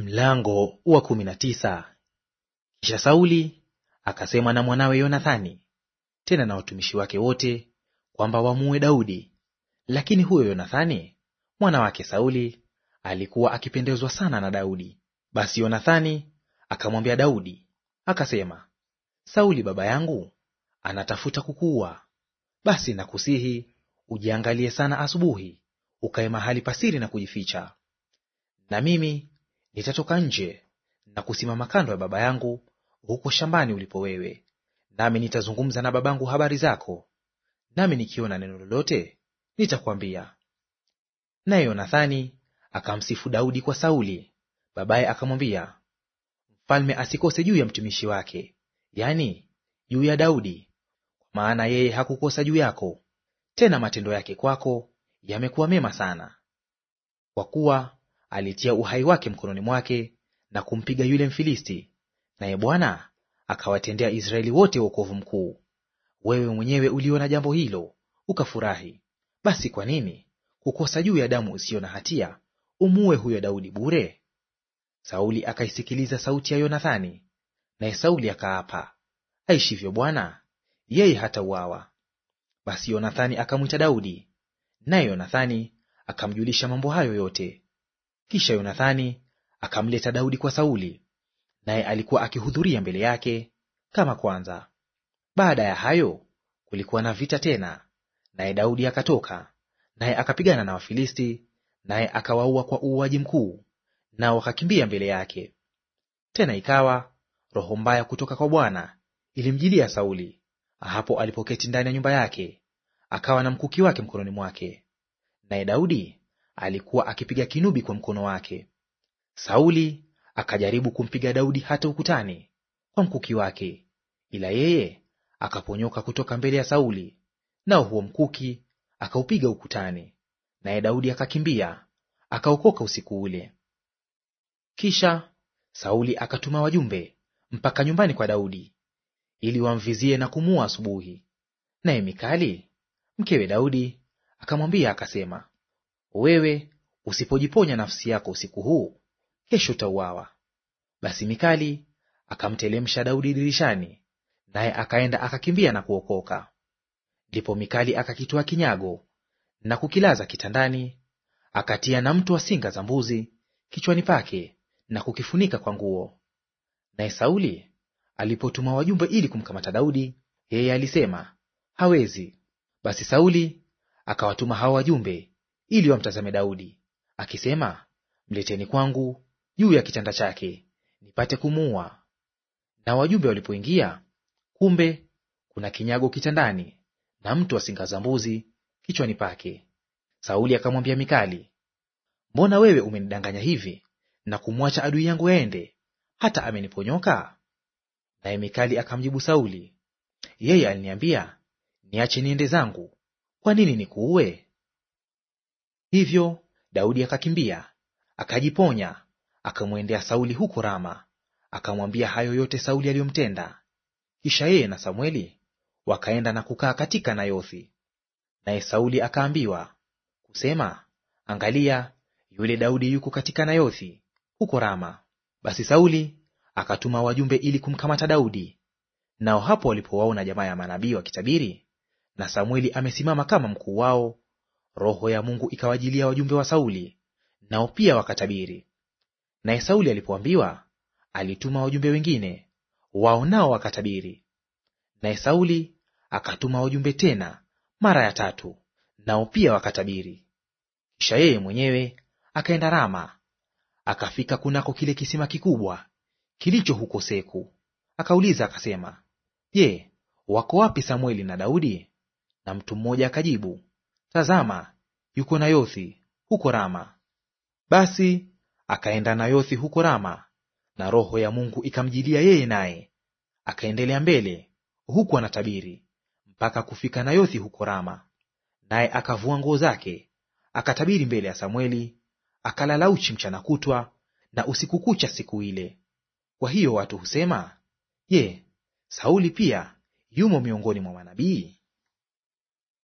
Mlango wa 19. Kisha Sauli akasema na mwanawe Yonathani tena na watumishi wake wote kwamba wamuue Daudi. Lakini huyo Yonathani mwana wake Sauli alikuwa akipendezwa sana na Daudi. Basi Yonathani akamwambia Daudi akasema, Sauli baba yangu anatafuta kukuua. Basi nakusihi ujiangalie sana asubuhi, ukae mahali pasiri na kujificha. Na mimi nitatoka nje na kusimama kando ya baba yangu huko shambani ulipo wewe, nami nitazungumza na babangu habari zako, nami nikiona neno lolote nitakwambia. Naye Yonathani akamsifu Daudi kwa Sauli babaye, akamwambia, mfalme asikose juu ya mtumishi wake, yani juu ya Daudi, kwa maana yeye hakukosa juu yako, tena matendo yake kwako yamekuwa mema sana. Kwa kuwa alitia uhai wake mkononi mwake na kumpiga yule Mfilisti, naye Bwana akawatendea Israeli wote wokovu mkuu. Wewe mwenyewe uliona jambo hilo ukafurahi. Basi kwa nini kukosa juu ya damu isiyo na hatia umuue huyo Daudi bure? Sauli akaisikiliza sauti ya Yonathani, naye Sauli akaapa, aishivyo Bwana, yeye hatauawa. Basi Yonathani akamwita Daudi, naye Yonathani akamjulisha mambo hayo yote. Kisha Yonathani akamleta Daudi kwa Sauli, naye alikuwa akihudhuria mbele yake kama kwanza. Baada ya hayo kulikuwa na vita tena, naye Daudi akatoka, naye akapigana na Wafilisti, naye akawaua kwa uuaji mkuu, nao wakakimbia mbele yake. Tena ikawa roho mbaya kutoka kwa Bwana ilimjilia Sauli hapo alipoketi ndani ya nyumba yake, akawa na mkuki wake mkononi mwake, naye Daudi alikuwa akipiga kinubi kwa mkono wake. Sauli akajaribu kumpiga Daudi hata ukutani kwa mkuki wake, ila yeye akaponyoka kutoka mbele ya Sauli, nao huo mkuki akaupiga ukutani, naye Daudi akakimbia akaokoka usiku ule. Kisha Sauli akatuma wajumbe mpaka nyumbani kwa Daudi ili wamvizie na kumuua asubuhi. Naye Mikali mkewe Daudi akamwambia akasema, wewe usipojiponya nafsi yako usiku huu, kesho utauawa. Basi Mikali akamtelemsha Daudi dirishani, naye akaenda akakimbia na kuokoka. Ndipo Mikali akakitoa kinyago na kukilaza kitandani, akatia na mto wa singa za mbuzi kichwani pake na kukifunika kwa nguo. Naye Sauli alipotuma wajumbe ili kumkamata Daudi, yeye alisema, hawezi. Basi Sauli akawatuma hao wajumbe ili wamtazame Daudi, akisema, mleteni kwangu juu ya kitanda chake, nipate kumuua. Na wajumbe walipoingia, kumbe kuna kinyago kitandani na mto wa singa za mbuzi kichwani pake. Sauli akamwambia Mikali, mbona wewe umenidanganya hivi na kumwacha adui yangu aende, hata ameniponyoka? Naye Mikali akamjibu Sauli, yeye aliniambia, niache niende zangu, kwa nini nikuue? Hivyo Daudi akakimbia akajiponya, akamwendea Sauli huko Rama, akamwambia hayo yote Sauli aliyomtenda. Kisha yeye na Samweli wakaenda na kukaa katika Nayothi. Naye Sauli akaambiwa kusema, angalia, yule Daudi yuko katika Nayothi huko Rama. Basi Sauli akatuma wajumbe ili kumkamata Daudi. Nao hapo walipowaona jamaa ya manabii wakitabiri, na Samweli amesimama kama mkuu wao, roho ya Mungu ikawajilia wajumbe wa Sauli, nao pia wakatabiri. Naye Sauli alipoambiwa, alituma wajumbe wengine, wao nao wakatabiri. Naye Sauli akatuma wajumbe tena mara ya tatu, nao pia wakatabiri. Kisha yeye mwenyewe akaenda Rama, akafika kunako kile kisima kikubwa kilicho huko Seku. Akauliza akasema, je, wako wapi Samweli na Daudi? Na mtu mmoja akajibu, tazama, yuko Nayothi huko Rama. Basi akaenda Nayothi huko Rama, na roho ya Mungu ikamjilia yeye, naye akaendelea mbele huku anatabiri mpaka kufika Nayothi huko Rama. Naye akavua nguo zake akatabiri mbele ya Samweli, akalala uchi mchana kutwa na usiku kucha siku ile. Kwa hiyo watu husema, je, Sauli pia yumo miongoni mwa manabii?